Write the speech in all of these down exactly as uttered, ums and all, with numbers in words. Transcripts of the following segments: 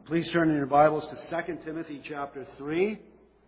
Please turn in your Bibles to Second Timothy chapter three.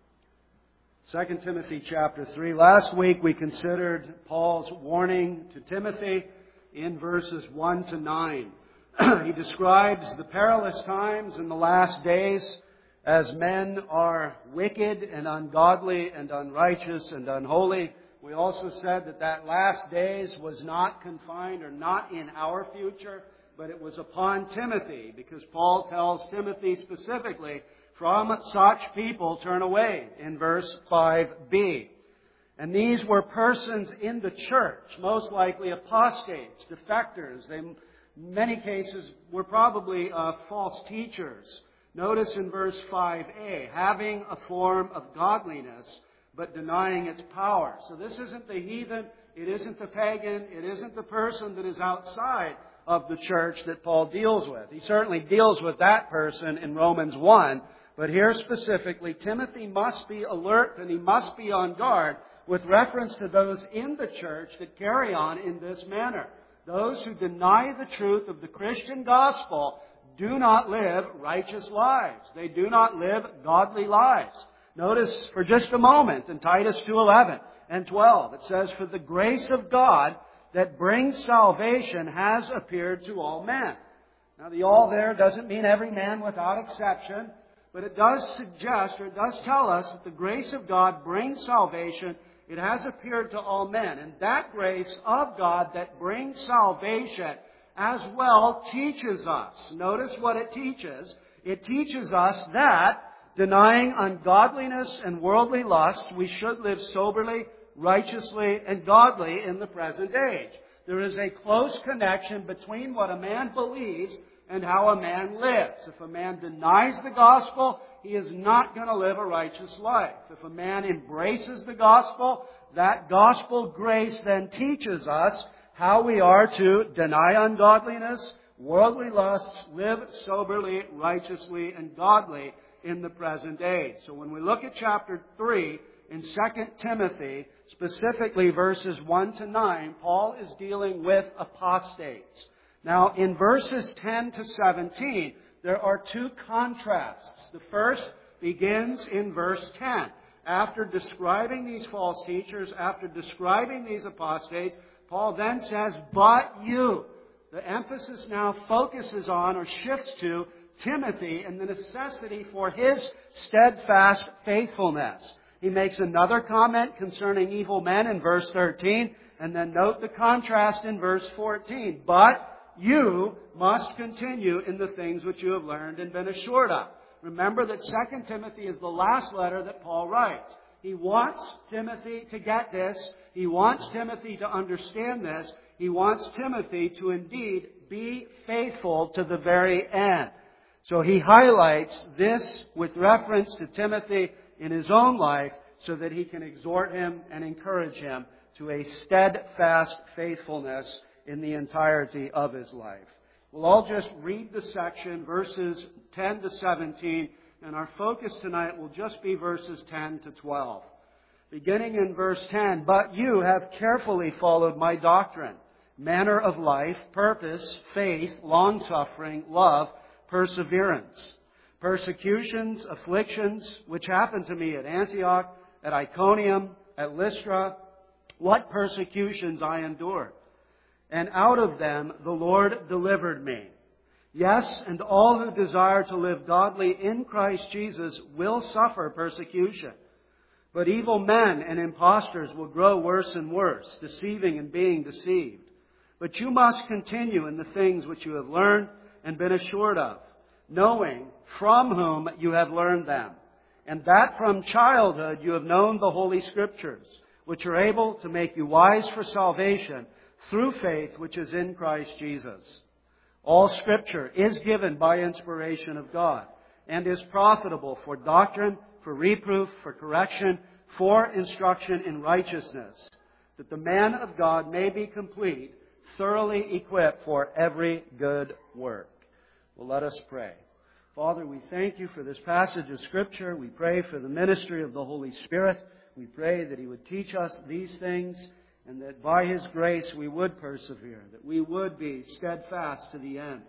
Second Timothy chapter three. Last week we considered Paul's warning to Timothy in verses one to nine. He describes the perilous times in the last days as men are wicked and ungodly and unrighteous and unholy. We also said that that last days was not confined or not in our future, but it was upon Timothy, because Paul tells Timothy specifically, from such people turn away, in verse five b. And these were persons in the church, most likely apostates, defectors. They, in many cases, were probably uh, false teachers. Notice in verse five a, having a form of godliness, but denying its power. So this isn't the heathen, it isn't the pagan, it isn't the person that is outside of the church that Paul deals with. He certainly deals with that person in Romans one, but here specifically, Timothy must be alert and he must be on guard with reference to those in the church that carry on in this manner. Those who deny the truth of the Christian gospel do not live righteous lives. They do not live godly lives. Notice for just a moment in Titus two eleven and twelve, it says, "For the grace of God that brings salvation has appeared to all men." Now the all there doesn't mean every man without exception, but it does suggest, or it does tell us, that the grace of God brings salvation. It has appeared to all men. And that grace of God that brings salvation as well teaches us. Notice what it teaches. It teaches us that, denying ungodliness and worldly lust, we should live soberly, righteously, and godly in the present age. There is a close connection between what a man believes and how a man lives. If a man denies the gospel, he is not going to live a righteous life. If a man embraces the gospel, that gospel grace then teaches us how we are to deny ungodliness, worldly lusts, live soberly, righteously, and godly in the present age. So when we look at chapter three in Second Timothy, specifically verses one to nine, Paul is dealing with apostates. Now, in verses ten to seventeen, there are two contrasts. The first begins in verse ten. After describing these false teachers, after describing these apostates, Paul then says, "But you." The emphasis now focuses on or shifts to Timothy and the necessity for his steadfast faithfulness. He makes another comment concerning evil men in verse thirteen, and then note the contrast in verse fourteen. "But you must continue in the things which you have learned and been assured of." Remember that Second Timothy is the last letter that Paul writes. He wants Timothy to get this. He wants Timothy to understand this. He wants Timothy to indeed be faithful to the very end. So he highlights this with reference to Timothy in his own life so that he can exhort him and encourage him to a steadfast faithfulness in the entirety of his life. We'll all just read the section, verses ten to seventeen, and our focus tonight will just be verses ten to twelve. Beginning in verse ten, "But you have carefully followed my doctrine, manner of life, purpose, faith, long-suffering, love, perseverance, persecutions, afflictions, which happened to me at Antioch, at Iconium, at Lystra, what persecutions I endured. And out of them the Lord delivered me. Yes, and all who desire to live godly in Christ Jesus will suffer persecution. But evil men and impostors will grow worse and worse, deceiving and being deceived. But you must continue in the things which you have learned and been assured of, knowing from whom you have learned them, and that from childhood you have known the Holy Scriptures, which are able to make you wise for salvation through faith which is in Christ Jesus. All Scripture is given by inspiration of God, and is profitable for doctrine, for reproof, for correction, for instruction in righteousness, that the man of God may be complete, thoroughly equipped for every good work." Well, let us pray. Father, we thank you for this passage of Scripture. We pray for the ministry of the Holy Spirit. We pray that He would teach us these things, and that by His grace we would persevere, that we would be steadfast to the end,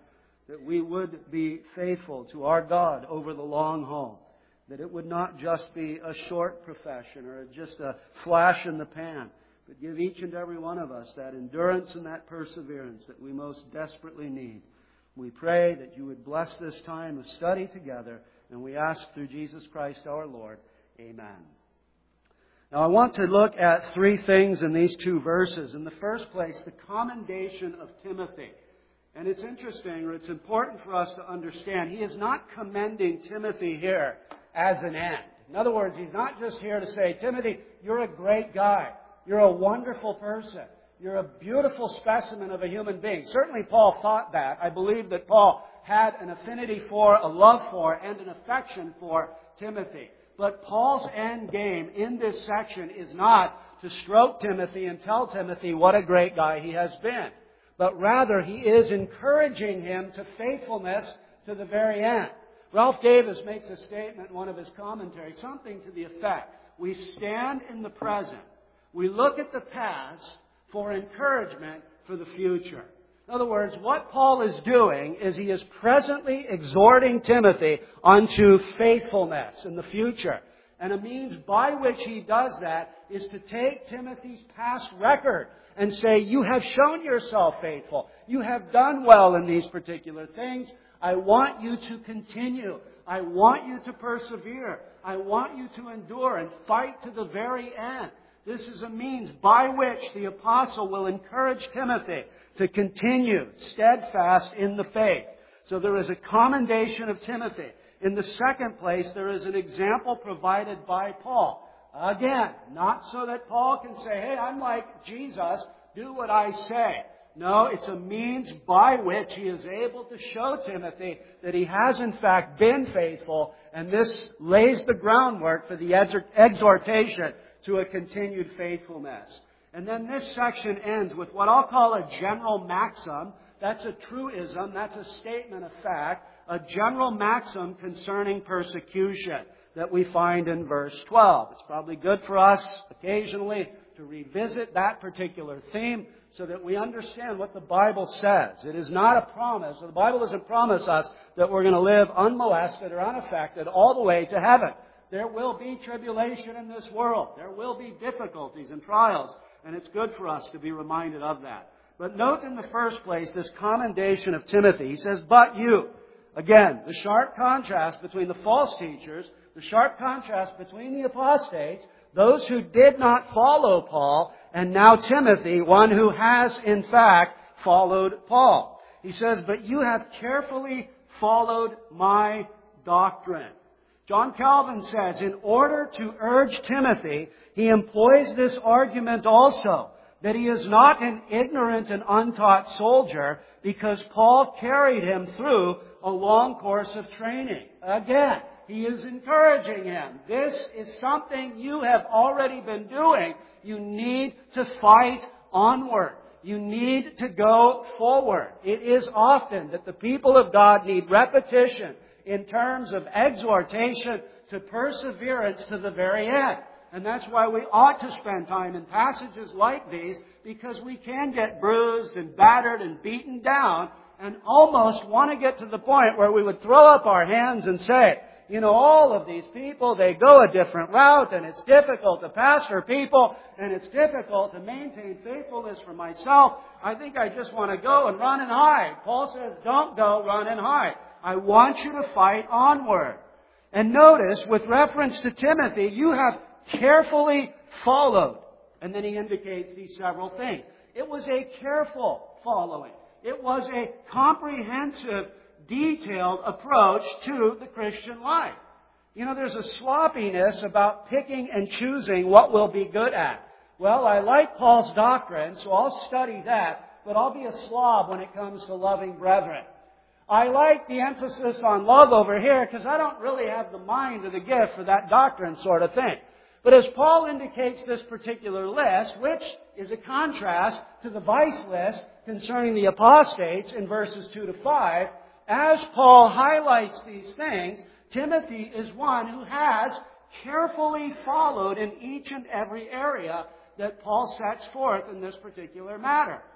that we would be faithful to our God over the long haul, that it would not just be a short profession or just a flash in the pan, but give each and every one of us that endurance and that perseverance that we most desperately need. We pray that you would bless this time of study together, and we ask through Jesus Christ our Lord. Amen. Now I want to look at three things in these two verses. In the first place, the commendation of Timothy. And it's interesting, or it's important for us to understand, he is not commending Timothy here as an end. In other words, he's not just here to say, Timothy, you're a great guy. You're a wonderful person. You're a beautiful specimen of a human being. Certainly Paul thought that. I believe that Paul had an affinity for, a love for, and an affection for Timothy. But Paul's end game in this section is not to stroke Timothy and tell Timothy what a great guy he has been. But rather, he is encouraging him to faithfulness to the very end. Ralph Davis makes a statement in one of his commentaries, something to the effect, we stand in the present. We look at the past for encouragement for the future. In other words, what Paul is doing is he is presently exhorting Timothy unto faithfulness in the future. And a means by which he does that is to take Timothy's past record and say, you have shown yourself faithful. You have done well in these particular things. I want you to continue. I want you to persevere. I want you to endure and fight to the very end. This is a means by which the apostle will encourage Timothy to continue steadfast in the faith. So there is a commendation of Timothy. In the second place, there is an example provided by Paul. Again, not so that Paul can say, hey, I'm like Jesus, do what I say. No, it's a means by which he is able to show Timothy that he has in fact been faithful, and this lays the groundwork for the exhortation to a continued faithfulness. And then this section ends with what I'll call a general maxim. That's a truism, that's a statement of fact, a general maxim concerning persecution that we find in verse twelve. It's probably good for us occasionally to revisit that particular theme so that we understand what the Bible says. It is not a promise. The Bible doesn't promise us that we're going to live unmolested or unaffected all the way to heaven. There will be tribulation in this world. There will be difficulties and trials, and it's good for us to be reminded of that. But note in the first place this commendation of Timothy. He says, but you. Again, the sharp contrast between the false teachers, the sharp contrast between the apostates, those who did not follow Paul, and now Timothy, one who has in fact followed Paul. He says, but you have carefully followed my doctrine. John Calvin says, in order to urge Timothy, he employs this argument also, that he is not an ignorant and untaught soldier, because Paul carried him through a long course of training. Again, he is encouraging him. This is something you have already been doing. You need to fight onward. You need to go forward. It is often that the people of God need repetition in terms of exhortation to perseverance to the very end. And that's why we ought to spend time in passages like these, because we can get bruised and battered and beaten down and almost want to get to the point where we would throw up our hands and say, you know, all of these people, they go a different route, and it's difficult to pastor people, and it's difficult to maintain faithfulness for myself. I think I just want to go and run and hide. Paul says, don't go, run and hide. I want you to fight onward. And notice, with reference to Timothy, you have carefully followed. And then he indicates these several things. It was a careful following. It was a comprehensive, detailed approach to the Christian life. You know, there's a sloppiness about picking and choosing what we'll be good at. Well, I like Paul's doctrine, so I'll study that, but I'll be a slob when it comes to loving brethren. I like the emphasis on love over here because I don't really have the mind or the gift for that doctrine sort of thing. But as Paul indicates this particular list, which is a contrast to the vice list concerning the apostates in verses two to five, as Paul highlights these things, Timothy is one who has carefully followed in each and every area that Paul sets forth in this particular matter.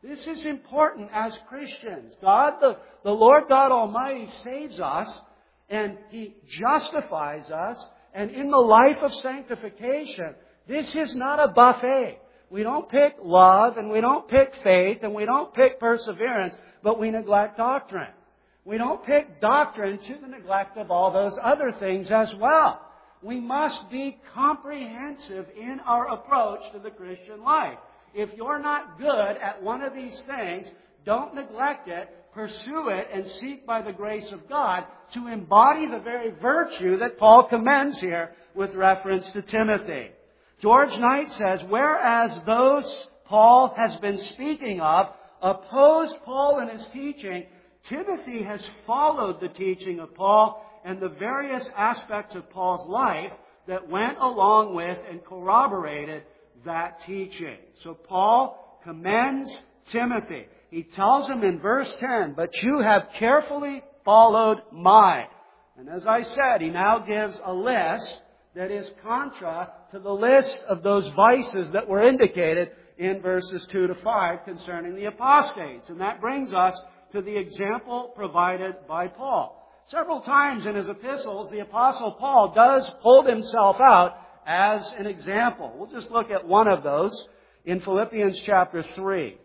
This is important as Christians. God, the, the Lord God Almighty saves us, and He justifies us, and in the life of sanctification, this is not a buffet. We don't pick love, and we don't pick faith, and we don't pick perseverance, but we neglect doctrine. We don't pick doctrine to the neglect of all those other things as well. We must be comprehensive in our approach to the Christian life. If you're not good at one of these things, don't neglect it, pursue it, and seek by the grace of God to embody the very virtue that Paul commends here with reference to Timothy. George Knight says, whereas those Paul has been speaking of opposed Paul in his teaching, Timothy has followed the teaching of Paul and the various aspects of Paul's life that went along with and corroborated that teaching. So Paul commends Timothy. He tells him in verse ten, but you have carefully followed mine. And as I said, he now gives a list that is contra to the list of those vices that were indicated in verses two to five concerning the apostates. And that brings us to the example provided by Paul. Several times in his epistles, the Apostle Paul does hold himself out as an example. We'll just look at one of those in Philippians chapter three.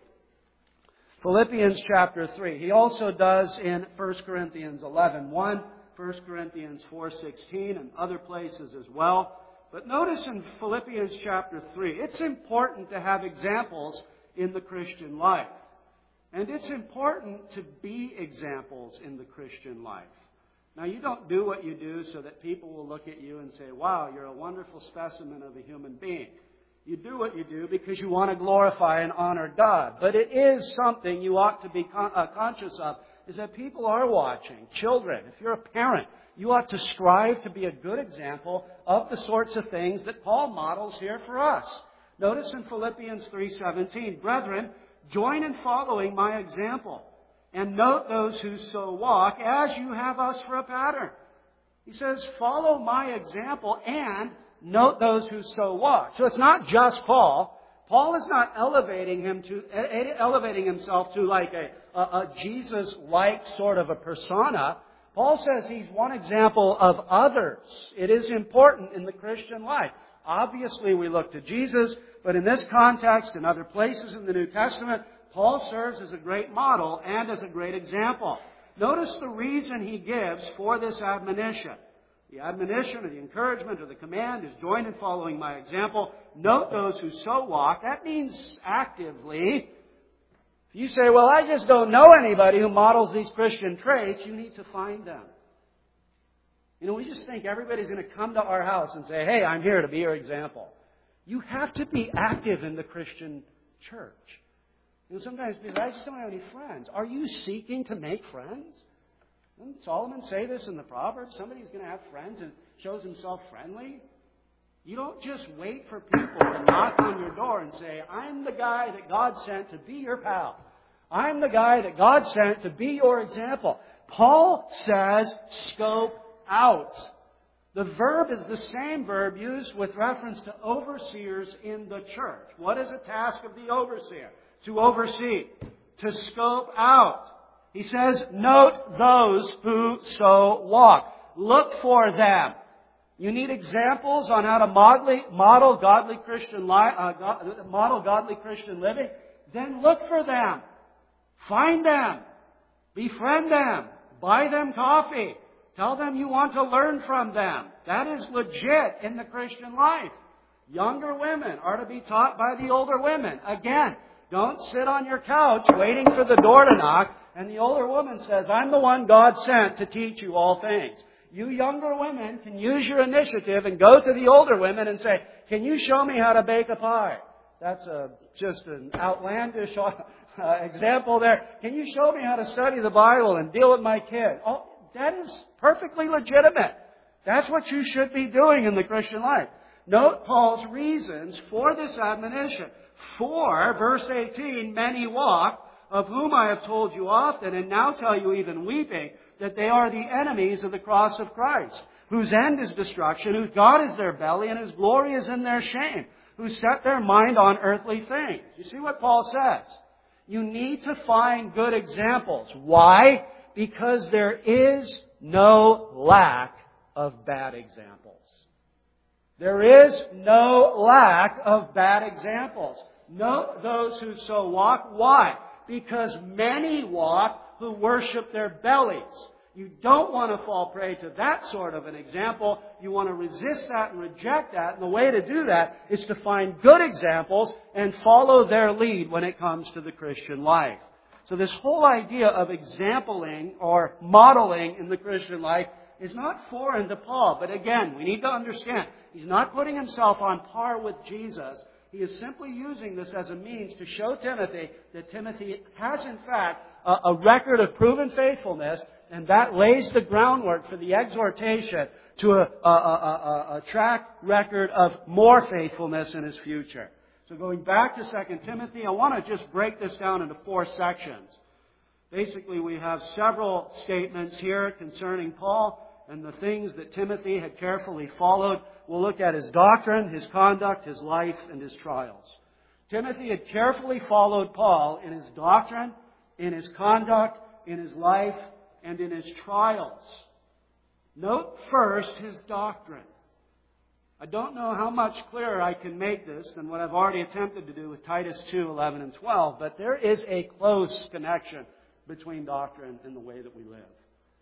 Philippians chapter three. He also does in First Corinthians eleven one, First Corinthians four sixteen, and other places as well. But notice in Philippians chapter three, it's important to have examples in the Christian life. And it's important to be examples in the Christian life. Now, you don't do what you do so that people will look at you and say, wow, you're a wonderful specimen of a human being. You do what you do because you want to glorify and honor God. But it is something you ought to be con- uh, conscious of, is that people are watching. Children, if you're a parent, you ought to strive to be a good example of the sorts of things that Paul models here for us. Notice in Philippians three seventeen, brethren, join in following my example, and note those who so walk as you have us for a pattern. He says, follow my example and note those who so walk. So it's not just Paul. Paul is not elevating him to elevating himself to like a, a, a Jesus-like sort of a persona. Paul says he's one example of others. It is important in the Christian life. Obviously, we look to Jesus, but in this context and other places in the New Testament, Paul serves as a great model and as a great example. Notice the reason he gives for this admonition. The admonition or the encouragement or the command is join in following my example. Note those who so walk. That means actively. If you say, well, I just don't know anybody who models these Christian traits, you need to find them. You know, we just think everybody's going to come to our house and say, hey, I'm here to be your example. You have to be active in the Christian church. You know, sometimes people say, I just don't have any friends. Are you seeking to make friends? Didn't Solomon say this in the Proverbs? Somebody's going to have friends and shows himself friendly. You don't just wait for people to knock on your door and say, I'm the guy that God sent to be your pal. I'm the guy that God sent to be your example. Paul says, scope out. The verb is the same verb used with reference to overseers in the church. What is the task of the overseer? To oversee. To scope out. He says, note those who so walk. Look for them. You need examples on how to model, model godly Christian li- uh, God, model godly Christian living. Then look for them. Find them. Befriend them. Buy them coffee. Tell them you want to learn from them. That is legit in the Christian life. Younger women are to be taught by the older women. Again, don't sit on your couch waiting for the door to knock and the older woman says, I'm the one God sent to teach you all things. You younger women can use your initiative and go to the older women and say, can you show me how to bake a pie? That's a, just an outlandish uh, example there. Can you show me how to study the Bible and deal with my kid? Oh, that is perfectly legitimate. That's what you should be doing in the Christian life. Note Paul's reasons for this admonition. For, verse eighteen, many walk, of whom I have told you often, and now tell you even weeping, that they are the enemies of the cross of Christ, whose end is destruction, whose God is their belly, and whose glory is in their shame, who set their mind on earthly things. You see what Paul says? You need to find good examples. Why? Because there is no lack of bad examples. There is no lack of bad examples. Note those who so walk. Why? Because many walk who worship their bellies. You don't want to fall prey to that sort of an example. You want to resist that and reject that. And the way to do that is to find good examples and follow their lead when it comes to the Christian life. So this whole idea of exempling or modeling in the Christian life is not foreign to Paul. But again, we need to understand, he's not putting himself on par with Jesus. He is simply using this as a means to show Timothy that Timothy has in fact a, a record of proven faithfulness, and that lays the groundwork for the exhortation to a, a, a, a, a track record of more faithfulness in his future. So going back to Second Timothy, I want to just break this down into four sections. Basically, we have several statements here concerning Paul and the things that Timothy had carefully followed. We'll look at his doctrine, his conduct, his life, and his trials. Timothy had carefully followed Paul in his doctrine, in his conduct, in his life, and in his trials. Note first his doctrine. I don't know how much clearer I can make this than what I've already attempted to do with Titus two, eleven, and twelve, but there is a close connection between doctrine and the way that we live.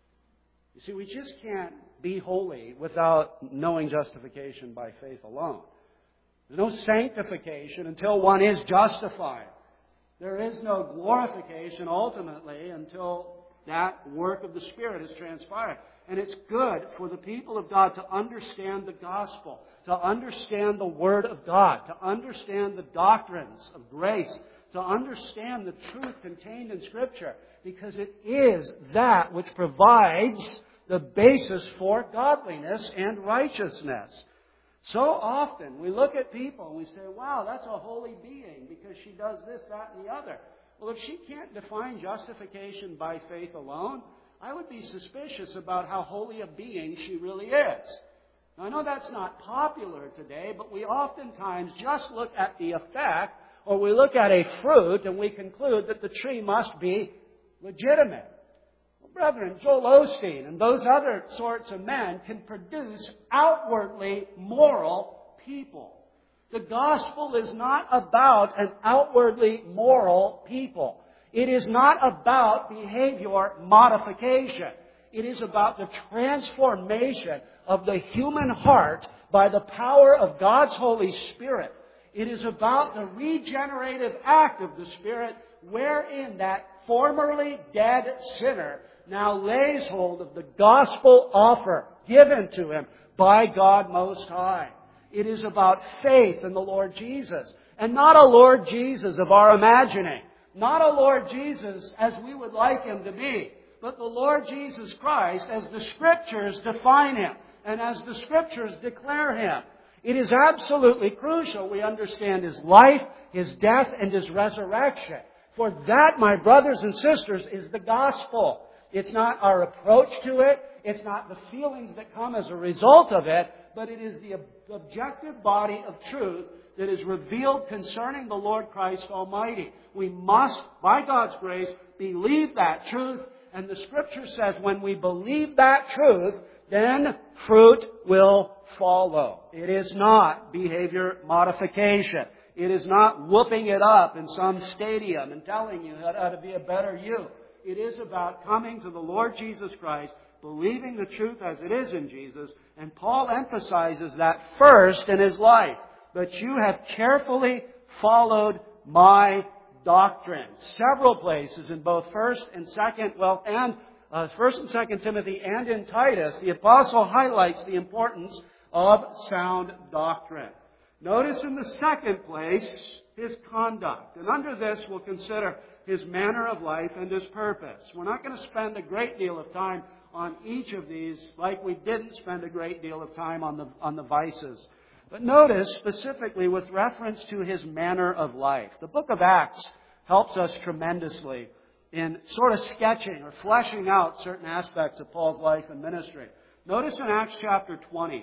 You see, we just can't be holy without knowing justification by faith alone. There's no sanctification until one is justified. There is no glorification ultimately until that work of the Spirit is transpired. And it's good for the people of God to understand the gospel, to understand the Word of God, to understand the doctrines of grace, to understand the truth contained in Scripture, because it is that which provides the basis for godliness and righteousness. So often we look at people and we say, wow, that's a holy being because she does this, that, and the other. Well, if she can't define justification by faith alone, I would be suspicious about how holy a being she really is. Now, I know that's not popular today, but we oftentimes just look at the effect, or we look at a fruit and we conclude that the tree must be legitimate. Well, brethren, Joel Osteen and those other sorts of men can produce outwardly moral people. The gospel is not about an outwardly moral people. It is not about behavior modification. It is about the transformation of the human heart by the power of God's Holy Spirit. It is about the regenerative act of the Spirit wherein that formerly dead sinner now lays hold of the gospel offer given to him by God Most High. It is about faith in the Lord Jesus, and not a Lord Jesus of our imagining. Not a Lord Jesus as we would like Him to be, but the Lord Jesus Christ as the Scriptures define Him and as the Scriptures declare Him. It is absolutely crucial we understand His life, His death, and His resurrection. For that, my brothers and sisters, is the gospel. It's not our approach to it. It's not the feelings that come as a result of it, but it is the objective body of truth that is revealed concerning the Lord Christ Almighty. We must, by God's grace, believe that truth. And the Scripture says when we believe that truth, then fruit will follow. It is not behavior modification. It is not whooping it up in some stadium and telling you how to be a better you. It is about coming to the Lord Jesus Christ, believing the truth as it is in Jesus. And Paul emphasizes that first in his life. But you have carefully followed my doctrine. Several places in both First and Second, well, and uh, First and Second Timothy, and in Titus, the apostle highlights the importance of sound doctrine. Notice in the second place his conduct, and under this we'll consider his manner of life and his purpose. We're not going to spend a great deal of time on each of these, like we didn't spend a great deal of time on the on the vices. But notice specifically with reference to his manner of life. The book of Acts helps us tremendously in sort of sketching or fleshing out certain aspects of Paul's life and ministry. Notice in Acts chapter twenty,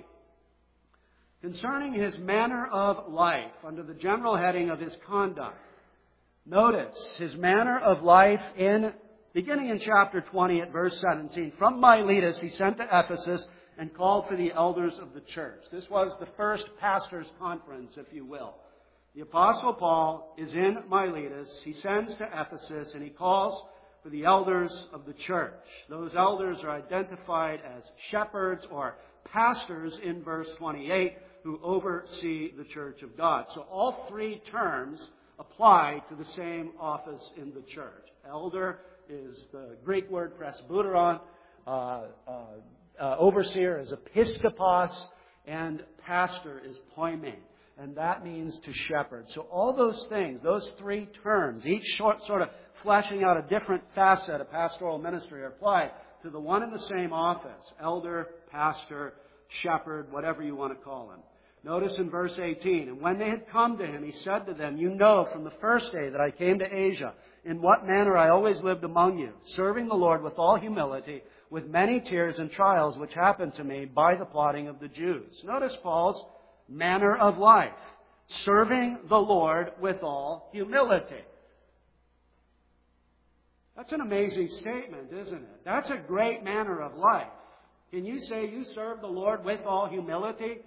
concerning his manner of life, under the general heading of his conduct. Notice his manner of life in, beginning in chapter twenty at verse seventeen. From Miletus he sent to Ephesus and called for the elders of the church. This was the first pastors' conference, if you will. The Apostle Paul is in Miletus. He sends to Ephesus and he calls for the elders of the church. Those elders are identified as shepherds or pastors in verse twenty-eight who oversee the church of God. So all three terms apply to the same office in the church. Elder is the Greek word presbyteron, uh, uh, uh, overseer is episkopos, and pastor is poimen. And that means to shepherd. So all those things, those three terms, each short, sort of fleshing out a different facet of pastoral ministry, are applied to the one and the same office. Elder, pastor, shepherd, whatever you want to call him. Notice in verse eighteen, and when they had come to him, he said to them, you know from the first day that I came to Asia, in what manner I always lived among you, serving the Lord with all humility, with many tears and trials which happened to me by the plotting of the Jews. Notice Paul's manner of life, serving the Lord with all humility. That's an amazing statement, isn't it? That's a great manner of life. Can you say you serve the Lord with all humility?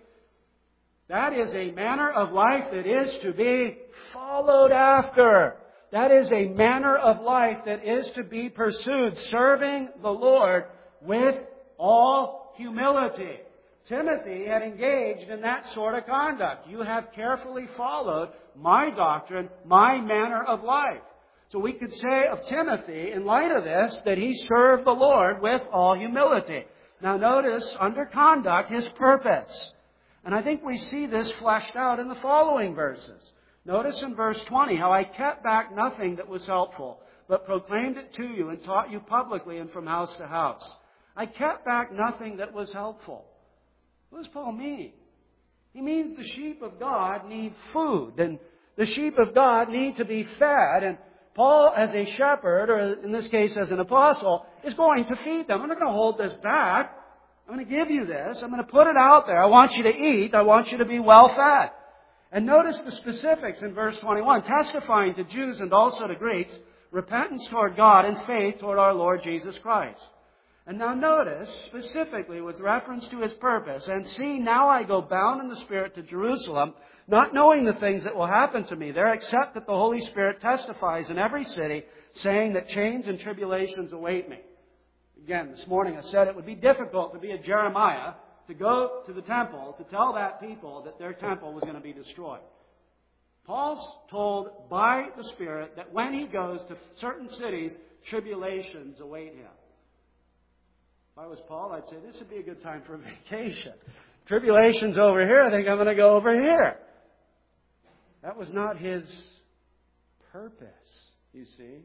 That is a manner of life that is to be followed after. That is a manner of life that is to be pursued, serving the Lord with all humility. Timothy had engaged in that sort of conduct. You have carefully followed my doctrine, my manner of life. So we could say of Timothy, in light of this, that he served the Lord with all humility. Now notice, under conduct, his purpose. And I think we see this fleshed out in the following verses. Notice in verse twenty how I kept back nothing that was helpful, but proclaimed it to you and taught you publicly and from house to house. I kept back nothing that was helpful. What does Paul mean? He means the sheep of God need food, and the sheep of God need to be fed, and Paul, as a shepherd, or in this case as an apostle, is going to feed them. I'm not going to hold this back. I'm going to give you this. I'm going to put it out there. I want you to eat. I want you to be well fed. And notice the specifics in verse twenty-one, testifying to Jews and also to Greeks, repentance toward God and faith toward our Lord Jesus Christ. And now notice, specifically with reference to his purpose, and see, now I go bound in the Spirit to Jerusalem, not knowing the things that will happen to me there, except that the Holy Spirit testifies in every city, saying that chains and tribulations await me. Again, this morning I said it would be difficult to be a Jeremiah, to go to the temple, to tell that people that their temple was going to be destroyed. Paul's told by the Spirit that when he goes to certain cities, tribulations await him. If I was Paul, I'd say this would be a good time for a vacation. Tribulations over here, I think I'm going to go over here. That was not his purpose, you see.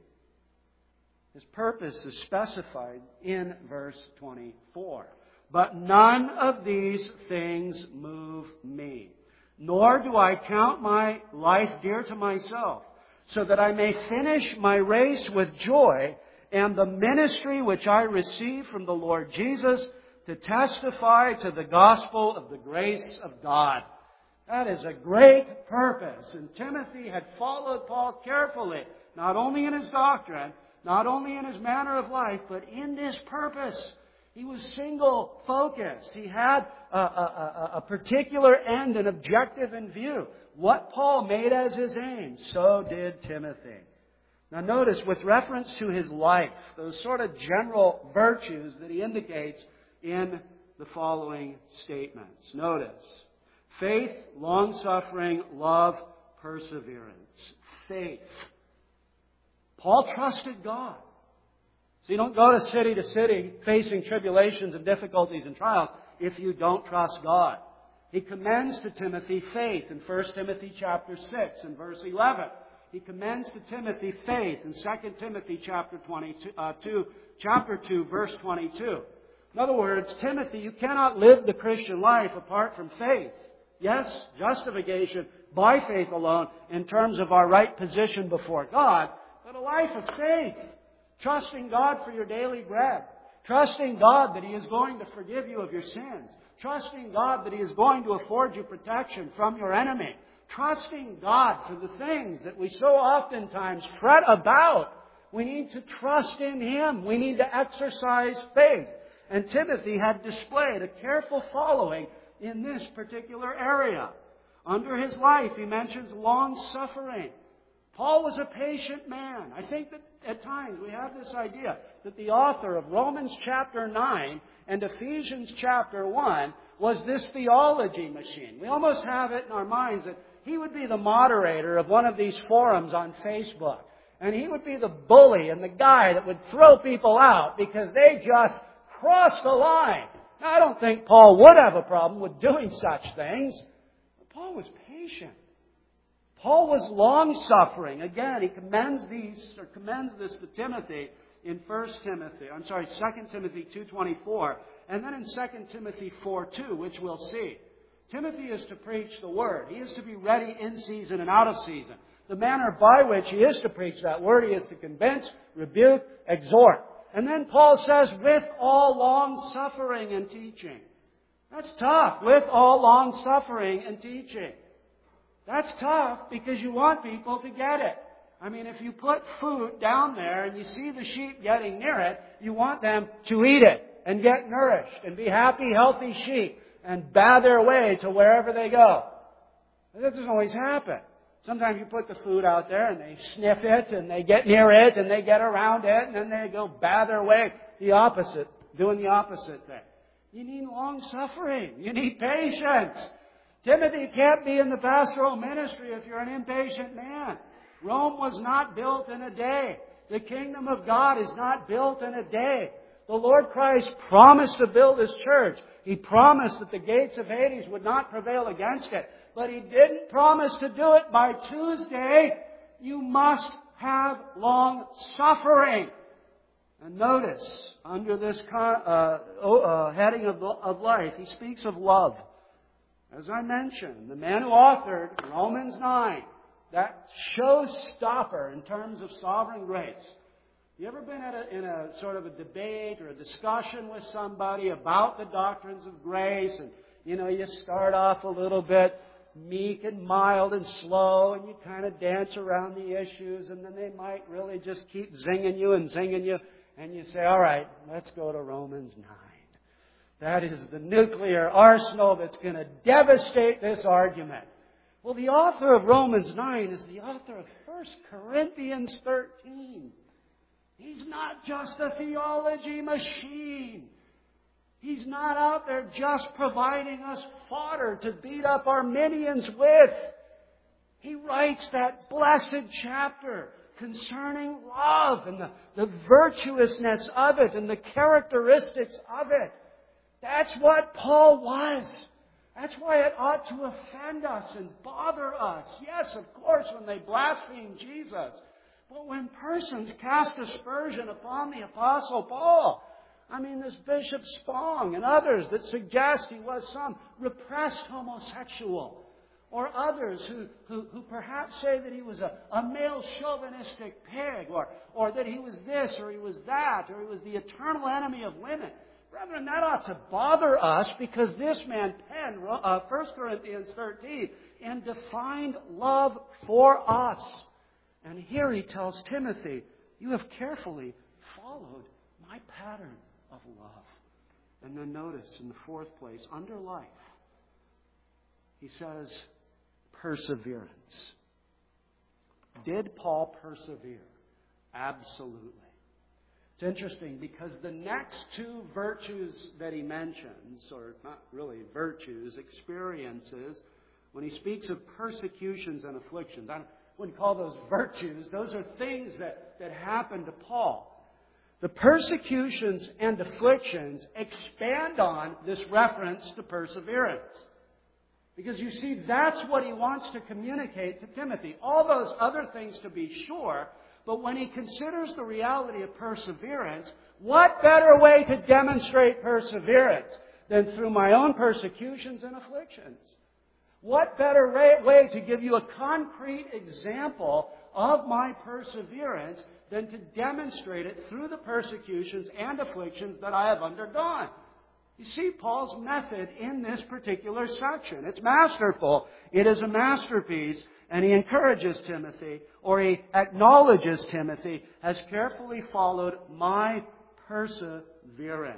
His purpose is specified in verse twenty-four. But none of these things move me, nor do I count my life dear to myself, so that I may finish my race with joy and the ministry which I received from the Lord Jesus to testify to the gospel of the grace of God. That is a great purpose. And Timothy had followed Paul carefully, not only in his doctrine, not only in his manner of life, but in this purpose. He was single-focused. He had a, a, a, a particular end and objective in view. What Paul made as his aim, so did Timothy. Now notice, with reference to his life, those sort of general virtues that he indicates in the following statements. Notice, faith, long-suffering, love, perseverance. Faith. Paul trusted God. So you don't go to city to city facing tribulations and difficulties and trials if you don't trust God. He commends to Timothy faith in First Timothy chapter six and verse eleven. He commends to Timothy faith in Second Timothy chapter twenty-two, uh, two, chapter two, verse twenty-two. In other words, Timothy, you cannot live the Christian life apart from faith. Yes, justification by faith alone in terms of our right position before God, but a life of faith. Trusting God for your daily bread. Trusting God that He is going to forgive you of your sins. Trusting God that He is going to afford you protection from your enemy. trusting God for the things that we so oftentimes fret about. We need to trust in Him. We need to exercise faith. And Timothy had displayed a careful following in this particular area. Under his life, he mentions long-suffering. Paul was a patient man. I think that at times we have this idea that the author of Romans chapter nine and Ephesians chapter one was this theology machine. We almost have it in our minds that he would be the moderator of one of these forums on Facebook. And he would be the bully and the guy that would throw people out because they just crossed the line. Now, I don't think Paul would have a problem with doing such things. But Paul was patient. Paul was long-suffering. Again, he commends these or commends this to Timothy in First Timothy. I'm sorry, Second Timothy two twenty-four, and then in Second Timothy four two, which we'll see. Timothy is to preach the Word. He is to be ready in season and out of season. The manner by which he is to preach that Word, he is to convince, rebuke, exhort. And then Paul says, with all long-suffering and teaching. That's tough. With all long-suffering and teaching. That's tough because you want people to get it. I mean, if you put food down there and you see the sheep getting near it, you want them to eat it and get nourished and be happy, healthy sheep and bow their way to wherever they go. That doesn't always happen. Sometimes you put the food out there and they sniff it and they get near it and they get around it and then they go bow their way the opposite, doing the opposite thing. You need long suffering. You need patience. Timothy can't be in the pastoral ministry if you're an impatient man. Rome was not built in a day. The kingdom of God is not built in a day. The Lord Christ promised to build His church. He promised that the gates of Hades would not prevail against it. But He didn't promise to do it by Tuesday. You must have long suffering. And notice, under this uh, uh, heading of, of life, he speaks of love. As I mentioned, the man who authored Romans nine, that showstopper in terms of sovereign grace. You ever been at a, in a sort of a debate or a discussion with somebody about the doctrines of grace? And, you know, you start off a little bit meek and mild and slow, and you kind of dance around the issues, and then they might really just keep zinging you and zinging you, and you say, all right, let's go to Romans nine. That is the nuclear arsenal that's going to devastate this argument. Well, the author of Romans nine is the author of First Corinthians thirteen. He's not just a theology machine. He's not out there just providing us fodder to beat up Arminians with. He writes that blessed chapter concerning love and the, the virtuousness of it and the characteristics of it. That's what Paul was. That's why it ought to offend us and bother us. Yes, of course, when they blaspheme Jesus. But when persons cast aspersion upon the Apostle Paul, I mean, this Bishop Spong and others that suggest he was some repressed homosexual, or others who, who, who perhaps say that he was a, a male chauvinistic pig, or, or that he was this, or he was that, or he was the eternal enemy of women. Brethren, that ought to bother us because this man penned uh, First Corinthians thirteen and defined love for us. And here he tells Timothy, you have carefully followed my pattern of love. And then notice in the fourth place, under life, he says perseverance. Did Paul persevere? Absolutely. It's interesting because the next two virtues that he mentions, or not really virtues, experiences, when he speaks of persecutions and afflictions, I wouldn't call those virtues. Those are things that, that happened to Paul. The persecutions and afflictions expand on this reference to perseverance. Because you see, that's what he wants to communicate to Timothy. All those other things to be sure, but when he considers the reality of perseverance, what better way to demonstrate perseverance than through my own persecutions and afflictions? What better way to give you a concrete example of my perseverance than to demonstrate it through the persecutions and afflictions that I have undergone? You see Paul's method in this particular section. It's masterful. It is a masterpiece. And he encourages Timothy, or he acknowledges Timothy, has carefully followed my perseverance.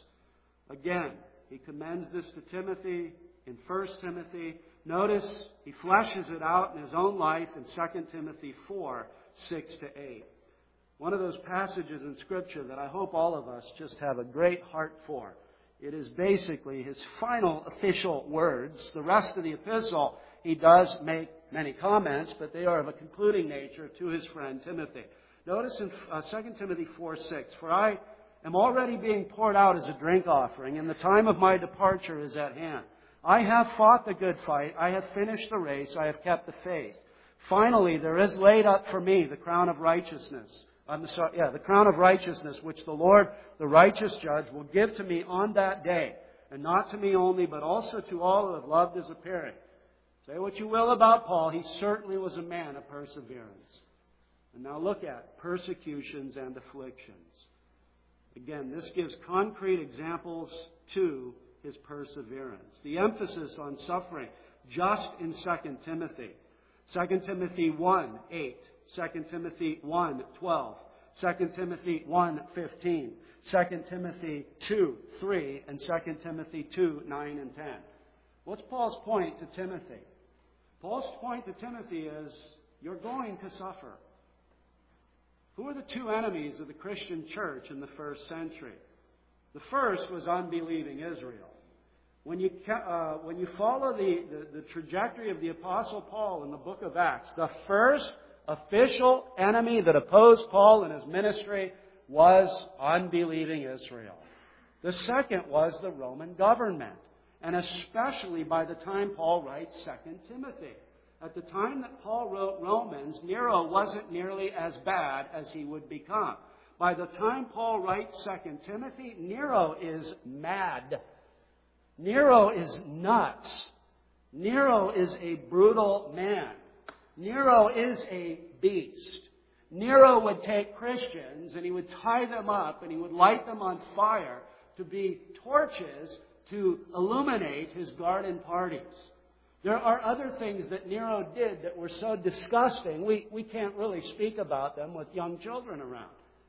Again, he commends this to Timothy in First Timothy. Notice he fleshes it out in his own life in Second Timothy four, six to eight. One of those passages in Scripture that I hope all of us just have a great heart for. It is basically his final official words. The rest of the epistle, he does make many comments, but they are of a concluding nature to his friend Timothy. Notice in uh, Second Timothy four, six, "For I am already being poured out as a drink offering, and the time of my departure is at hand. I have fought the good fight. I have finished the race. I have kept the faith. Finally, there is laid up for me the crown of righteousness. I'm sorry, yeah, the crown of righteousness, which the Lord, the righteous judge, will give to me on that day, and not to me only, but also to all who have loved his appearing." Say what you will about Paul, he certainly was a man of perseverance. And now look at persecutions and afflictions. Again, this gives concrete examples to his perseverance. The emphasis on suffering just in Second Timothy. Second Timothy one, eight. Second Timothy one, twelve. Second Timothy one, fifteen. Second Timothy two, three. And Second Timothy two, nine and ten. What's Paul's point to Timothy? Paul's point to Timothy is, you're going to suffer. Who are the two enemies of the Christian church in the first century? The first was unbelieving Israel. When you, uh, when you follow the, the, the trajectory of the Apostle Paul in the book of Acts, the first official enemy that opposed Paul in his ministry was unbelieving Israel. The second was the Roman government. And especially by the time Paul writes Second Timothy. At the time that Paul wrote Romans, Nero wasn't nearly as bad as he would become. By the time Paul writes Second Timothy, Nero is mad. Nero is nuts. Nero is a brutal man. Nero is a beast. Nero would take Christians and he would tie them up and he would light them on fire to be torches to illuminate his garden parties. There are other things that Nero did that were so disgusting, we, we can't really speak about them with young children around.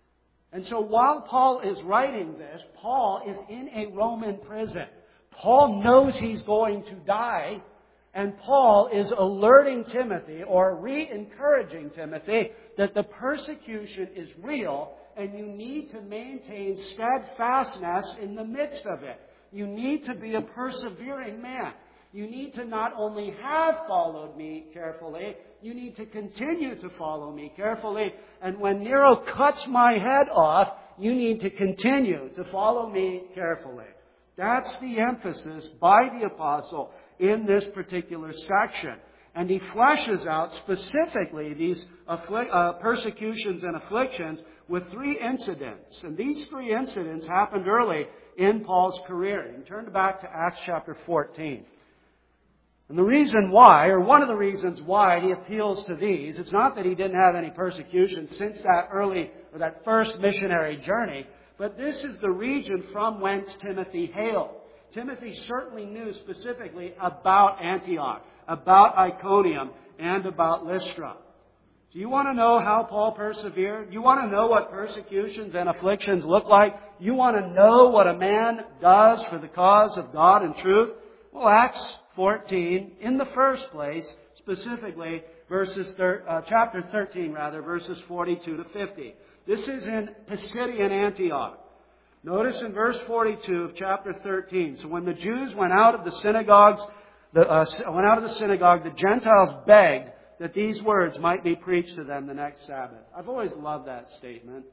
And so while Paul is writing this, Paul is in a Roman prison. Paul knows he's going to die, and Paul is alerting Timothy, or re-encouraging Timothy, that the persecution is real, and you need to maintain steadfastness in the midst of it. You need to be a persevering man. You need to not only have followed me carefully, you need to continue to follow me carefully. And when Nero cuts my head off, you need to continue to follow me carefully. That's the emphasis by the apostle in this particular section. And he fleshes out specifically these afflic- uh, persecutions and afflictions with three incidents. And these three incidents happened early in Paul's career. You can turn back to Acts chapter fourteen. And the reason why, or one of the reasons why he appeals to these, it's not that he didn't have any persecution since that early, or that first missionary journey, but this is the region from whence Timothy hailed. Timothy certainly knew specifically about Antioch, about Iconium, and about Lystra. Do you want to know how Paul persevered? You want to know what persecutions and afflictions look like? You want to know what a man does for the cause of God and truth? Well, Acts fourteen, in the first place, specifically, verses thir- uh, chapter thirteen, rather, verses forty-two to fifty. This is in Pisidian Antioch. Notice in verse forty-two of chapter thirteen. So when the Jews went out of the synagogues, the, uh, went out of the synagogue, the Gentiles begged that these words might be preached to them the next Sabbath. I've always loved that statement.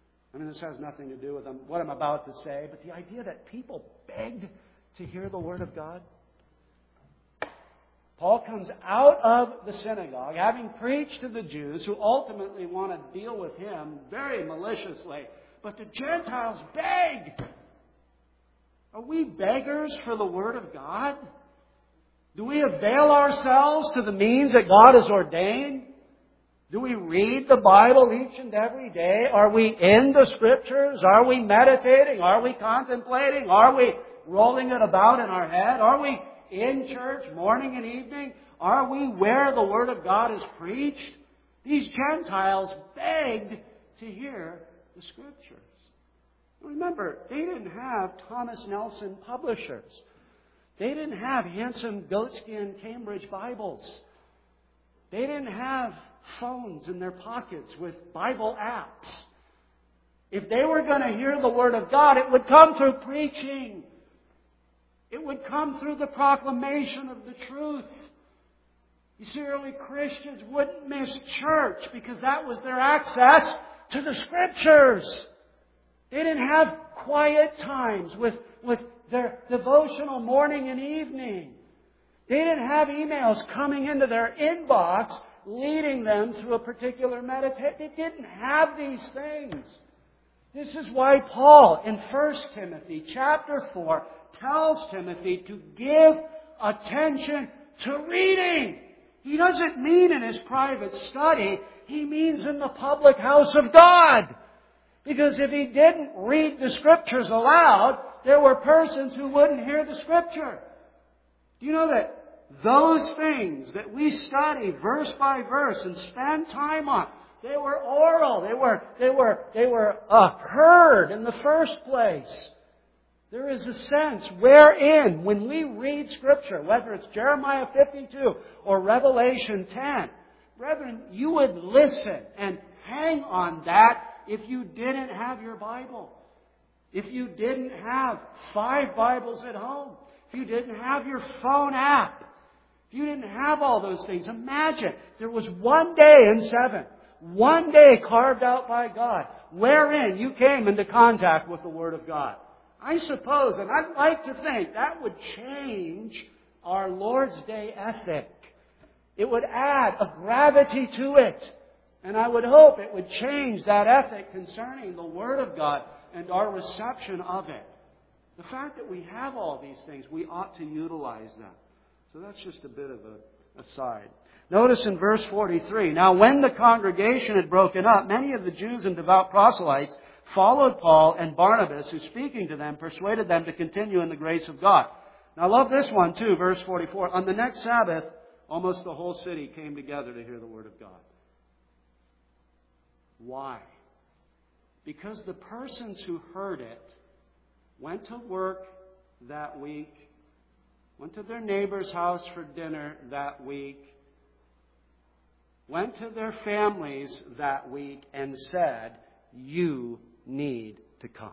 I mean, this has nothing to do with what I'm about to say, but the idea that people begged to hear the Word of God. Paul comes out of the synagogue, having preached to the Jews who ultimately want to deal with him very maliciously. But the Gentiles beg. Are we beggars for the Word of God? Do we avail ourselves to the means that God has ordained? Do we read the Bible each and every day? Are we in the Scriptures? Are we meditating? Are we contemplating? Are we rolling it about in our head? Are we in church morning and evening? Are we where the Word of God is preached? These Gentiles begged to hear the Scriptures. Remember, they didn't have Thomas Nelson publishers. They didn't have Hanson, Goatskin, Cambridge Bibles. They didn't have phones in their pockets with Bible apps. If they were going to hear the Word of God, it would come through preaching. It would come through the proclamation of the truth. You see, early Christians wouldn't miss church because that was their access to the Scriptures. They didn't have quiet times with, with their devotional morning and evening. They didn't have emails coming into their inbox leading them through a particular meditation. They didn't have these things. This is why Paul in First Timothy chapter four tells Timothy to give attention to reading. He doesn't mean in his private study. He means in the public house of God. Because if he didn't read the Scriptures aloud, there were persons who wouldn't hear the Scripture. Do you know that those things that we study verse by verse and spend time on, they were oral. They were, they were, they were uh, heard in the first place. There is a sense wherein, when we read Scripture, whether it's Jeremiah fifty-two or Revelation ten, brethren, you would listen and hang on that if you didn't have your Bible. If you didn't have five Bibles at home. If you didn't have your phone app. If you didn't have all those things. Imagine, there was one day in seven. One day carved out by God, wherein you came into contact with the Word of God. I suppose, and I'd like to think, that would change our Lord's Day ethic. It would add a gravity to it. And I would hope it would change that ethic concerning the Word of God and our reception of it. The fact that we have all these things, we ought to utilize them. So that's just a bit of a aside. Notice in verse forty-three, now when the congregation had broken up, many of the Jews and devout proselytes followed Paul and Barnabas, who speaking to them, persuaded them to continue in the grace of God. Now I love this one too, verse forty-four. On the next Sabbath, almost the whole city came together to hear the Word of God. Why? Because the persons who heard it went to work that week, went to their neighbor's house for dinner that week, went to their families that week and said, you need to come.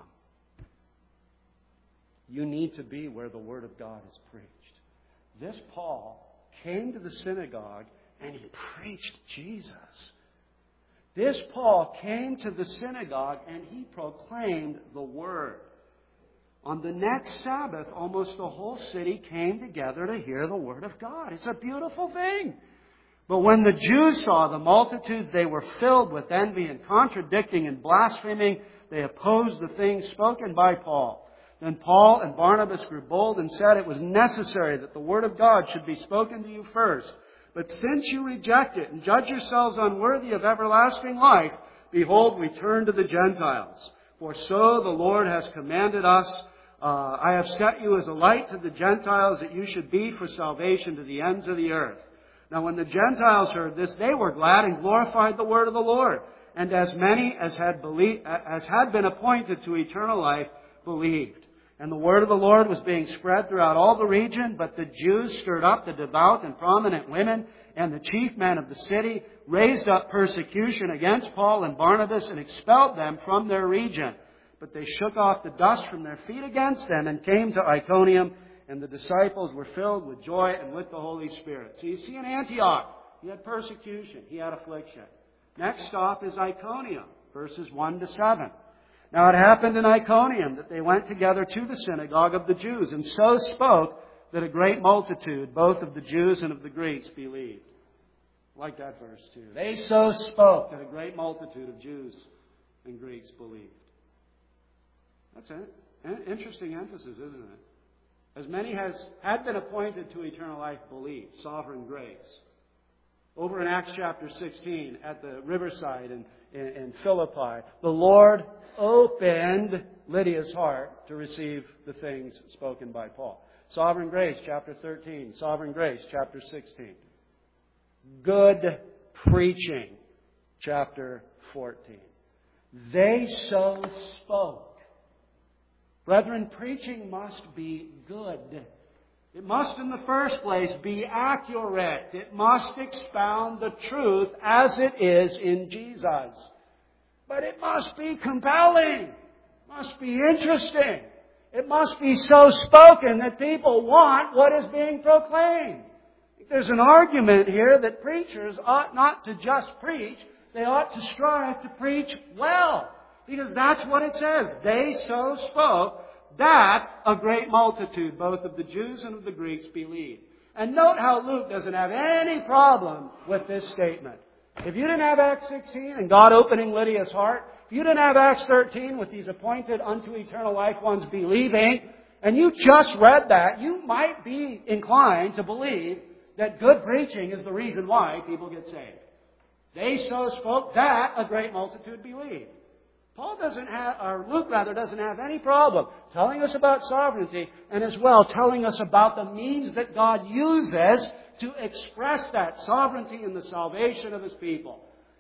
You need to be where the Word of God is preached. This Paul came to the synagogue and he preached Jesus. This Paul came to the synagogue and he proclaimed the Word. On the next Sabbath, almost the whole city came together to hear the Word of God. It's a beautiful thing. But when the Jews saw the multitudes, they were filled with envy and contradicting and blaspheming. They opposed the things spoken by Paul. Then Paul and Barnabas grew bold and said it was necessary that the Word of God should be spoken to you first. But since you reject it and judge yourselves unworthy of everlasting life, behold, we turn to the Gentiles. For so the Lord has commanded us, uh, I have set you as a light to the Gentiles, that you should be for salvation to the ends of the earth. Now when the Gentiles heard this, they were glad and glorified the word of the Lord. And as many as had, believed, as had been appointed to eternal life believed. And the word of the Lord was being spread throughout all the region, but the Jews stirred up the devout and prominent women, and the chief men of the city raised up persecution against Paul and Barnabas and expelled them from their region. But they shook off the dust from their feet against them and came to Iconium, and the disciples were filled with joy and with the Holy Spirit. So you see in Antioch, he had persecution, he had affliction. Next stop is Iconium, verses one to seven. Now it happened in Iconium that they went together to the synagogue of the Jews, and so spoke that a great multitude, both of the Jews and of the Greeks, believed. I like that verse too. They so spoke that a great multitude of Jews and Greeks believed. That's an interesting emphasis, isn't it? As many as had been appointed to eternal life believed, sovereign grace. Over in Acts chapter sixteen, at the riverside in, in, in Philippi, the Lord opened Lydia's heart to receive the things spoken by Paul. Sovereign Grace, chapter thirteen. Sovereign Grace, chapter sixteen. Good preaching, chapter fourteen. They so spoke. Brethren, preaching must be good. It must, in the first place, be accurate. It must expound the truth as it is in Jesus. But it must be compelling. It must be interesting. It must be so spoken that people want what is being proclaimed. There's an argument here that preachers ought not to just preach. They ought to strive to preach well. Because that's what it says. They so spoke that a great multitude, both of the Jews and of the Greeks, believed. And note how Luke doesn't have any problem with this statement. If you didn't have Acts sixteen and God opening Lydia's heart, if you didn't have Acts thirteen with these appointed unto eternal life ones believing, and you just read that, you might be inclined to believe that good preaching is the reason why people get saved. They so spoke that a great multitude believed. Paul doesn't have, or Luke rather, doesn't have any problem telling us about sovereignty and as well telling us about the means that God uses to express that sovereignty in the salvation of His people.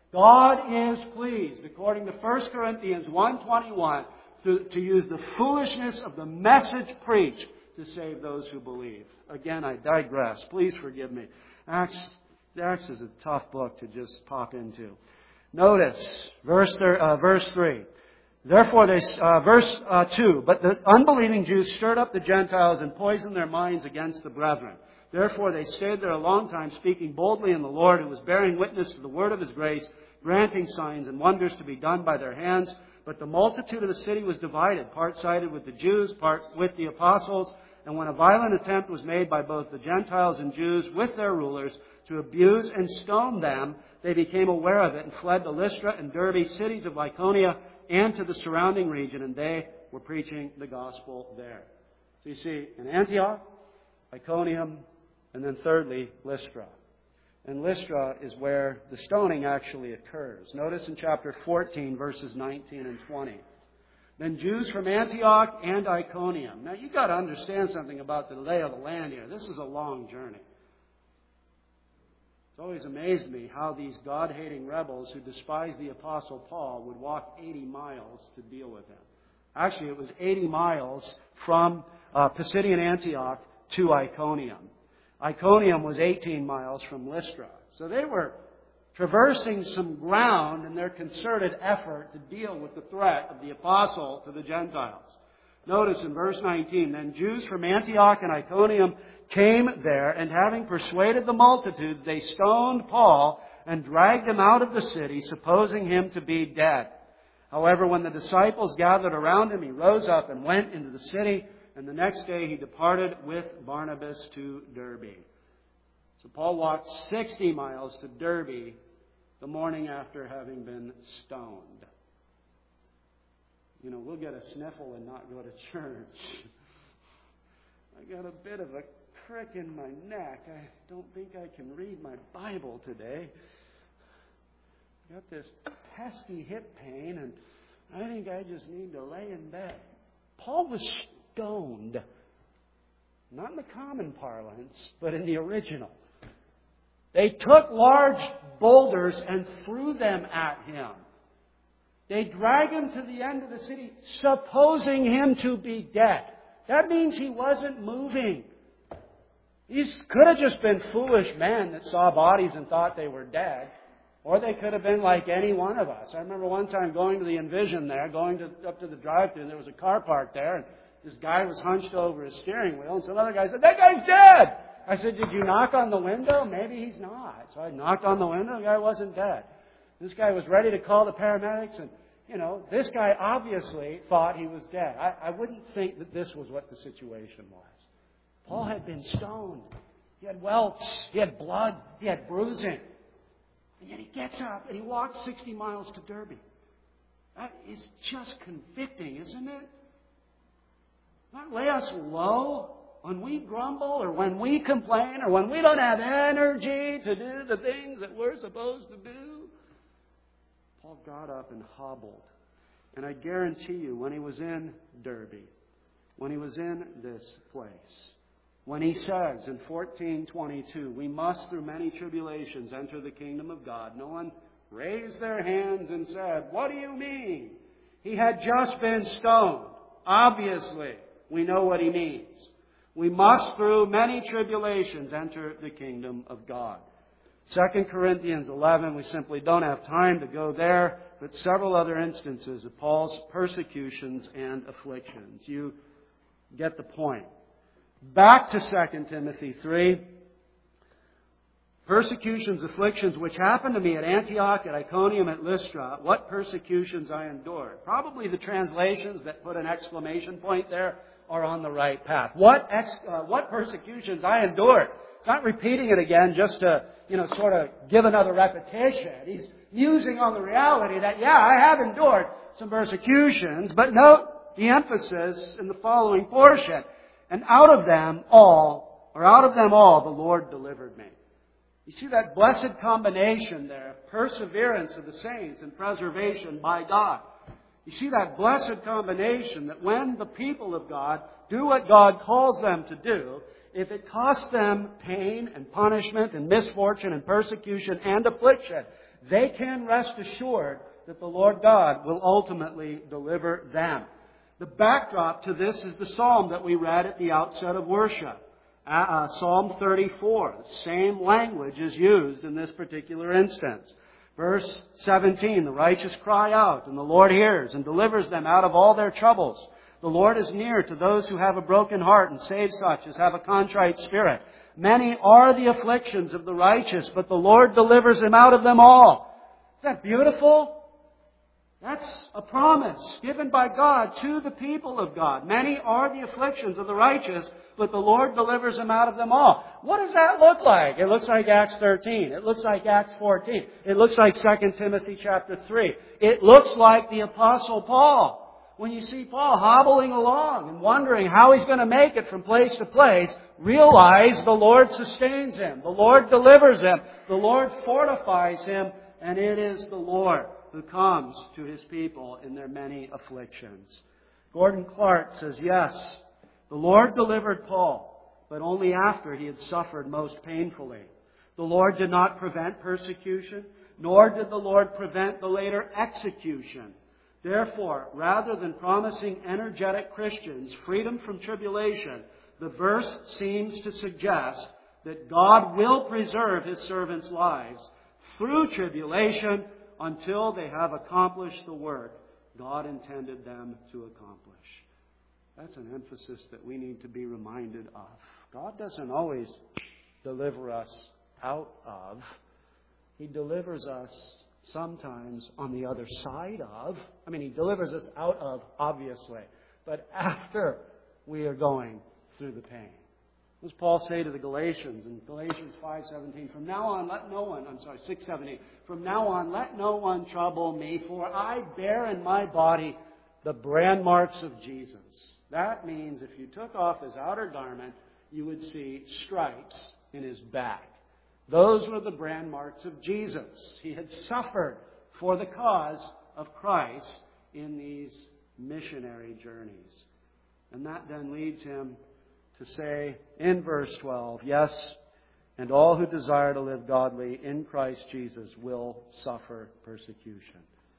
God is pleased, according to First Corinthians one twenty-one, to, to use the foolishness of the message preached to save those who believe. Again, I digress. Please forgive me. Acts, Acts is a tough book to just pop into. Notice, verse, uh, verse three. Therefore, they, uh, verse uh, two, but the unbelieving Jews stirred up the Gentiles and poisoned their minds against the brethren. Therefore, they stayed there a long time, speaking boldly in the Lord, who was bearing witness to the word of His grace, granting signs and wonders to be done by their hands. But the multitude of the city was divided, part sided with the Jews, part with the apostles. And when a violent attempt was made by both the Gentiles and Jews with their rulers to abuse and stone them, they became aware of it and fled to Lystra and Derbe, cities of Lycaonia, and to the surrounding region, and they were preaching the gospel there. So you see, in Antioch, Iconium, and then thirdly, Lystra. And Lystra is where the stoning actually occurs. Notice in chapter fourteen, verses nineteen and twenty. Then Jews from Antioch and Iconium. Now you've got to understand something about the lay of the land here. This is a long journey. It's always amazed me how these God-hating rebels who despised the Apostle Paul would walk eighty miles to deal with him. Actually, it was eighty miles from uh, Pisidian Antioch to Iconium. Iconium was eighteen miles from Lystra. So they were traversing some ground in their concerted effort to deal with the threat of the Apostle to the Gentiles. Notice in verse nineteen, then Jews from Antioch and Iconium came there, and having persuaded the multitudes, they stoned Paul and dragged him out of the city, supposing him to be dead. However, when the disciples gathered around him, he rose up and went into the city, and the next day he departed with Barnabas to Derbe. So Paul walked sixty miles to Derbe the morning after having been stoned. You know, we'll get a sniffle and not go to church. I got a bit of a crick in my neck. I don't think I can read my Bible today. I got this pesky hip pain, and I think I just need to lay in bed. Paul was stoned. Not in the common parlance, but in the original. They took large boulders and threw them at him. They dragged him to the end of the city, supposing him to be dead. That means he wasn't moving. These could have just been foolish men that saw bodies and thought they were dead. Or they could have been like any one of us. I remember one time going to the Envision there, going to, up to the drive-thru, and there was a car parked there, and this guy was hunched over his steering wheel, and some other guy said, "That guy's dead!" I said, "Did you knock on the window?" "Maybe he's not." So I knocked on the window, the guy wasn't dead. This guy was ready to call the paramedics, and, you know, this guy obviously thought he was dead. I, I wouldn't think that this was what the situation was. Paul had been stoned. He had welts. He had blood. He had bruising. And yet he gets up and he walks sixty miles to Derbe. That is just convicting, isn't it? Not lay us low when we grumble or when we complain or when we don't have energy to do the things that we're supposed to do, Paul got up and hobbled. And I guarantee you, when he was in Derbe, when he was in this place, when he says in fourteen twenty-two, we must through many tribulations enter the kingdom of God, no one raised their hands and said, what do you mean? He had just been stoned. Obviously, we know what he means. We must through many tribulations enter the kingdom of God. Second Corinthians eleven, we simply don't have time to go there, but several other instances of Paul's persecutions and afflictions. You get the point. Back to Second Timothy three. Persecutions, afflictions, which happened to me at Antioch, at Iconium, at Lystra. What persecutions I endured. Probably the translations that put an exclamation point there are on the right path. What ex, uh, what persecutions I endured. It's not repeating it again just to, you know, sort of give another repetition. He's musing on the reality that, yeah, I have endured some persecutions, but note the emphasis in the following portion. And out of them all, or out of them all, the Lord delivered me. You see that blessed combination there, perseverance of the saints and preservation by God. You see that blessed combination that when the people of God do what God calls them to do, if it costs them pain and punishment and misfortune and persecution and affliction, they can rest assured that the Lord God will ultimately deliver them. The backdrop to this is the psalm that we read at the outset of worship. Uh, Psalm thirty-four. The same language is used in this particular instance. Verse seventeen, the righteous cry out, and the Lord hears and delivers them out of all their troubles. The Lord is near to those who have a broken heart and saves such as have a contrite spirit. Many are the afflictions of the righteous, but the Lord delivers him out of them all. Isn't that beautiful? That's a promise given by God to the people of God. Many are the afflictions of the righteous, but the Lord delivers them out of them all. What does that look like? It looks like Acts thirteen. It looks like Acts fourteen. It looks like Second Timothy chapter three. It looks like the Apostle Paul. When you see Paul hobbling along and wondering how he's going to make it from place to place, realize the Lord sustains him. The Lord delivers him. The Lord fortifies him. And it is the Lord who comes to His people in their many afflictions. Gordon Clark says, yes, the Lord delivered Paul, but only after he had suffered most painfully. The Lord did not prevent persecution, nor did the Lord prevent the later execution. Therefore, rather than promising energetic Christians freedom from tribulation, the verse seems to suggest that God will preserve His servants' lives through tribulation until they have accomplished the work God intended them to accomplish. That's an emphasis that we need to be reminded of. God doesn't always deliver us out of. He delivers us sometimes on the other side of. I mean, He delivers us out of, obviously, but after we are going through the pain. What does Paul say to the Galatians in Galatians five seventeen? From now on, let no one, I'm sorry, six seventeen. From now on, let no one trouble me, for I bear in my body the brand marks of Jesus. That means if you took off His outer garment, you would see stripes in His back. Those were the brand marks of Jesus. He had suffered for the cause of Christ in these missionary journeys. And that then leads him to say in verse twelve, yes, and all who desire to live godly in Christ Jesus will suffer persecution.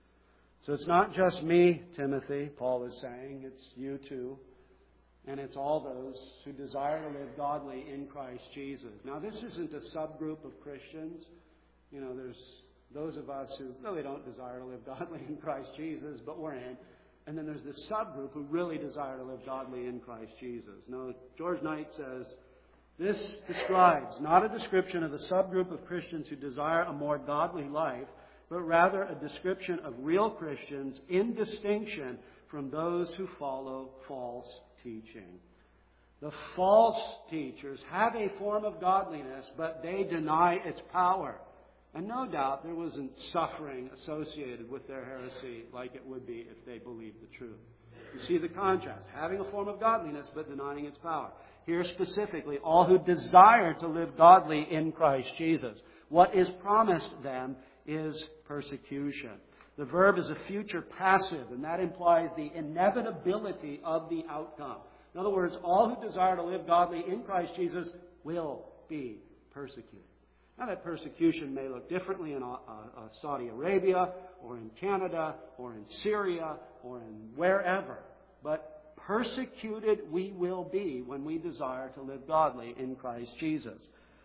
So it's not just me, Timothy, Paul is saying. It's you too. And it's all those who desire to live godly in Christ Jesus. Now, this isn't a subgroup of Christians. You know, there's those of us who really don't desire to live godly in Christ Jesus, but we're in. And then there's this subgroup who really desire to live godly in Christ Jesus. Now, George Knight says, this describes not a description of the subgroup of Christians who desire a more godly life, but rather a description of real Christians in distinction from those who follow false teaching. The false teachers have a form of godliness, but they deny its power. And no doubt there wasn't suffering associated with their heresy like it would be if they believed the truth. You see the contrast. Having a form of godliness, but denying its power. Here specifically, all who desire to live godly in Christ Jesus. What is promised them is persecution. The verb is a future passive, and that implies the inevitability of the outcome. In other words, all who desire to live godly in Christ Jesus will be persecuted. Now, that persecution may look differently in uh, uh, Saudi Arabia, or in Canada, or in Syria, or in wherever. But persecuted we will be when we desire to live godly in Christ Jesus.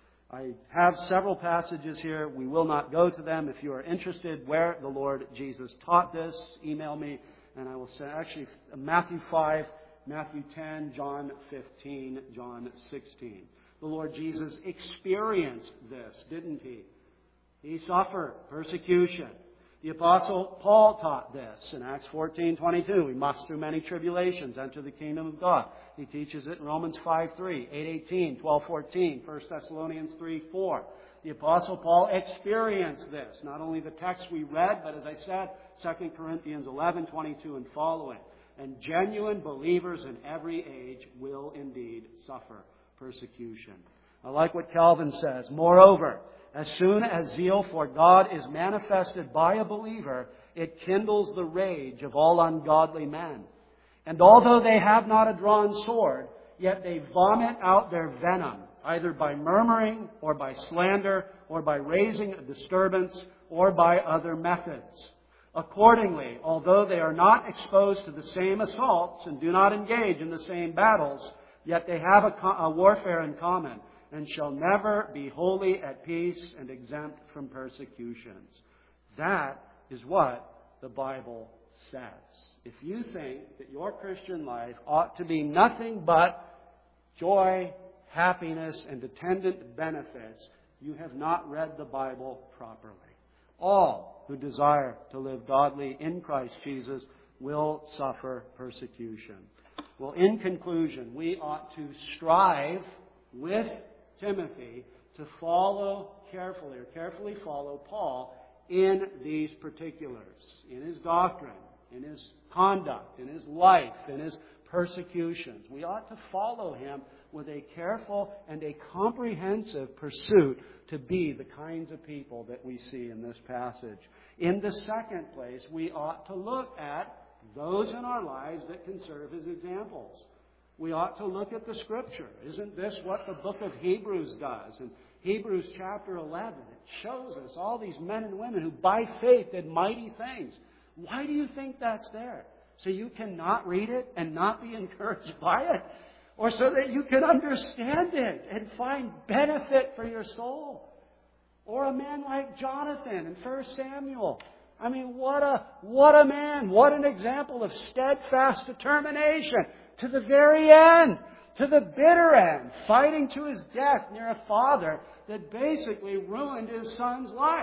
I have several passages here. We will not go to them. If you are interested where the Lord Jesus taught this, email me, and I will send, actually, Matthew five, Matthew ten, John fifteen, John sixteen. The Lord Jesus experienced this, didn't He? He suffered persecution. The Apostle Paul taught this in Acts fourteen twenty-two. We must, through many tribulations, enter the kingdom of God. He teaches it in Romans five three, eight eighteen, twelve fourteen, First Thessalonians three four. The Apostle Paul experienced this. Not only the text we read, but as I said, Second Corinthians eleven twenty-two and following. And genuine believers in every age will indeed suffer persecution. I like what Calvin says. Moreover, as soon as zeal for God is manifested by a believer, it kindles the rage of all ungodly men. And although they have not a drawn sword, yet they vomit out their venom, either by murmuring or by slander or by raising a disturbance or by other methods. Accordingly, although they are not exposed to the same assaults and do not engage in the same battles, yet they have a, co- a warfare in common, and shall never be wholly at peace and exempt from persecutions. That is what the Bible says. If you think that your Christian life ought to be nothing but joy, happiness, and attendant benefits, you have not read the Bible properly. All who desire to live godly in Christ Jesus will suffer persecution. Well, in conclusion, we ought to strive with Timothy to follow carefully, or carefully follow Paul in these particulars, in his doctrine, in his conduct, in his life, in his persecutions. We ought to follow him with a careful and a comprehensive pursuit to be the kinds of people that we see in this passage. In the second place, we ought to look at those in our lives that can serve as examples. We ought to look at the Scripture. Isn't this what the book of Hebrews does? In Hebrews chapter eleven, it shows us all these men and women who by faith did mighty things. Why do you think that's there? So you cannot read it and not be encouraged by it? Or so that you can understand it and find benefit for your soul? Or a man like Jonathan in First Samuel. I mean, what a, what a man. What an example of steadfast determination to the very end, to the bitter end, fighting to his death near a father that basically ruined his son's life.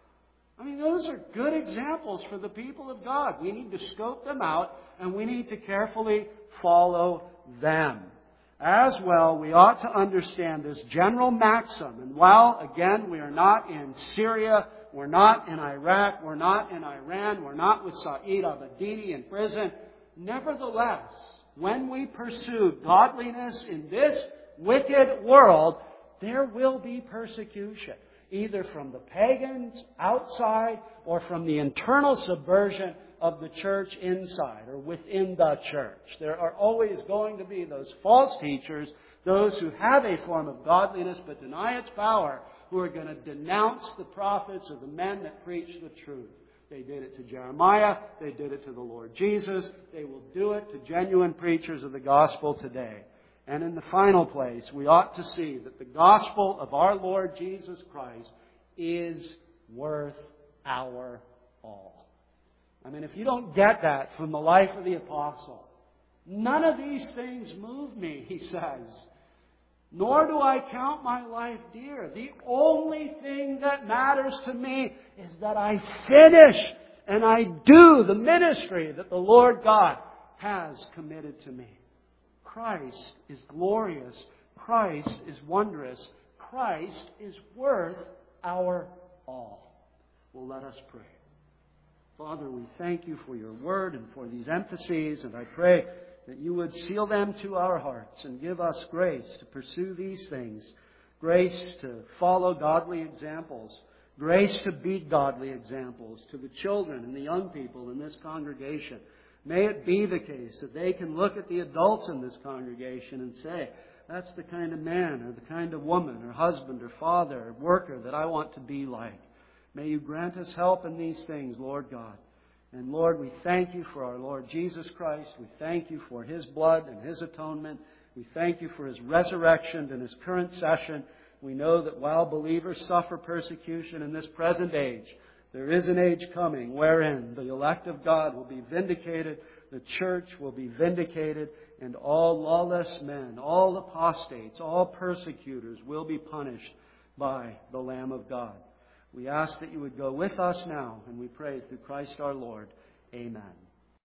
I mean, those are good examples for the people of God. We need to scope them out, and we need to carefully follow them. As well, we ought to understand this general maxim. And while, again, we are not in Syria, we're not in Iraq, we're not in Iran, we're not with Saeed Abedini in prison, nevertheless, when we pursue godliness in this wicked world, there will be persecution, either from the pagans outside or from the internal subversion of the church inside or within the church. There are always going to be those false teachers, those who have a form of godliness but deny its power, who are going to denounce the prophets or the men that preach the truth. They did it to Jeremiah. They did it to the Lord Jesus. They will do it to genuine preachers of the gospel today. And in the final place, we ought to see that the gospel of our Lord Jesus Christ is worth our all. I mean, if you don't get that from the life of the apostle, none of these things move me, he says. Nor do I count my life dear. The only thing that matters to me is that I finish and I do the ministry that the Lord God has committed to me. Christ is glorious. Christ is wondrous. Christ is worth our all. Well, let us pray. Father, we thank you for your word and for these emphases, and I pray that you would seal them to our hearts and give us grace to pursue these things, grace to follow godly examples, grace to be godly examples to the children and the young people in this congregation. May it be the case that they can look at the adults in this congregation and say, that's the kind of man or the kind of woman or husband or father or worker that I want to be like. May you grant us help in these things, Lord God. And Lord, we thank you for our Lord Jesus Christ. We thank you for His blood and His atonement. We thank you for His resurrection and His current session. We know that while believers suffer persecution in this present age, there is an age coming wherein the elect of God will be vindicated, the church will be vindicated, and all lawless men, all apostates, all persecutors will be punished by the Lamb of God. We ask that you would go with us now, and we pray through Christ our Lord. Amen.